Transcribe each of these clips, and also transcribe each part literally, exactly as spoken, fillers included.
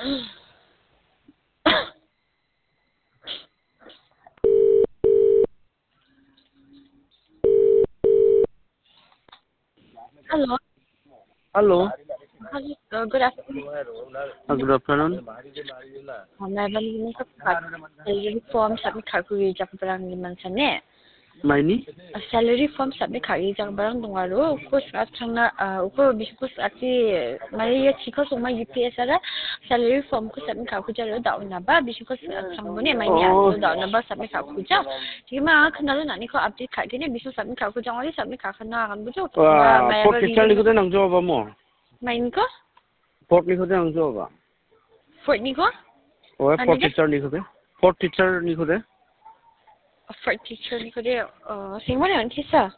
Hello. Hello. Hello. Uh, good afternoon. Uh, good afternoon. May bali ni ka salary form submit kharku jak barang ni mansane. Maini? Salary form submit khari jak barang dungaro ko sat thangna ko bisku ati mai ya chiko suma U P S ara salary form ko submit kharku jaro dauna ba bisku thangone mai ni ado dauna ba submit kharku ja. Tima khnalo nani ko update khagi ne bisku submit kharku jangoli submit kharkhana kan bujo. Mai port teacher ni ko nang jo ba mo? Mai ni ko? Port ni ko nang jo ba? Fort ni ko? Oh, port teacher ni ko de? Port teacher ni ko de? Fort teacher ni ko de uh singmo ne anti sa.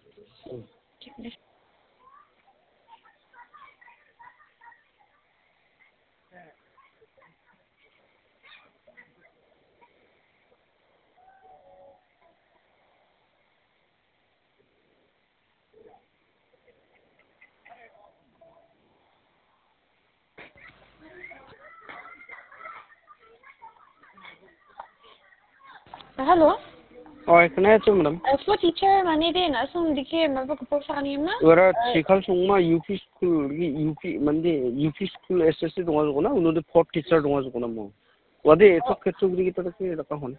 Hello. Oh, kena aja madam. For teacher mane de na sung dike maba ko sa kanim na. Ora sikhal sungma U P school U P mande U P school S S C donga ko na uno de port teacher donga ko na mo. Wade to ketu gri kita ke raka hon.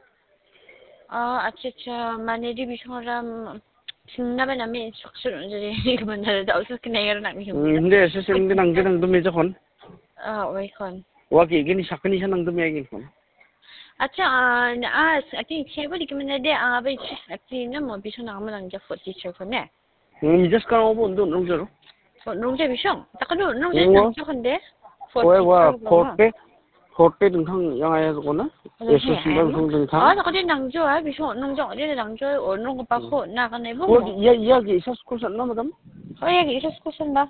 Ah acha acha mane de bishoram singna ba name instruction jare ni man da da usus ke nayer na mi hum. Inde S S C inde nang de nang do me kon. Ah oi kon. Wa ke gini sakni san nang do me agin kon. Acha ah I think chebo dik man de ah ba ati na mo bishona ma nang ja for teacher ko ne. Mi just ka obo ndo nong jaro. For nong je bishong. Takano nong je nang ja kon de. For wa teacher. port pe port pe ding thang yang ai ko na. S S C dang thang ding thang. Ah takano nang jo ah bishong nong jo de nang jo or nong pa ko na kan ne bo. Oh ya ya ge sa school san na madam. Oh ya ge sa school san ba.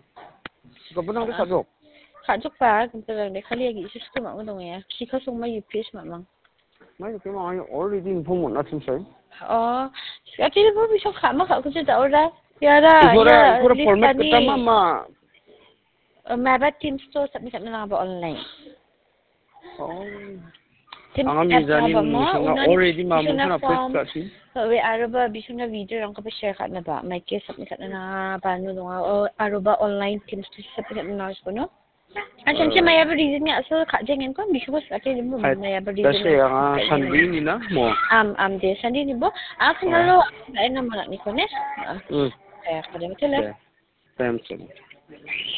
Ko bunang de sa jo. Kajok pa kumpulan de kali lagi isu school mak ngomong ya. Si kau semua U P S memang. Mai ke ma already inform na tin sai. Oh, ati ni pun bisa kamu kau kerja tahu dah. Ya dah, Ikora ya ikora format list kita ni. mama. Mabat Teams tu submit submit nak online. Oh. Teams Ang app mizani apa mo mo? already mama sana press ka si. We aruba bisuna video orang kau share kat na ba? Mai ke submit kat na ba nu dong. Oh aruba online Teams tu submit kat na sekono. Acha acha may aba reason nga so ka jengen ko bisu bos ate ni mo may aba reason. Kasi ang sandi ni na mo. Am am de sandi ni bo. Ah kanalo ay na mo ni ko ne. Hmm. Kaya kada mo tele. Thank you.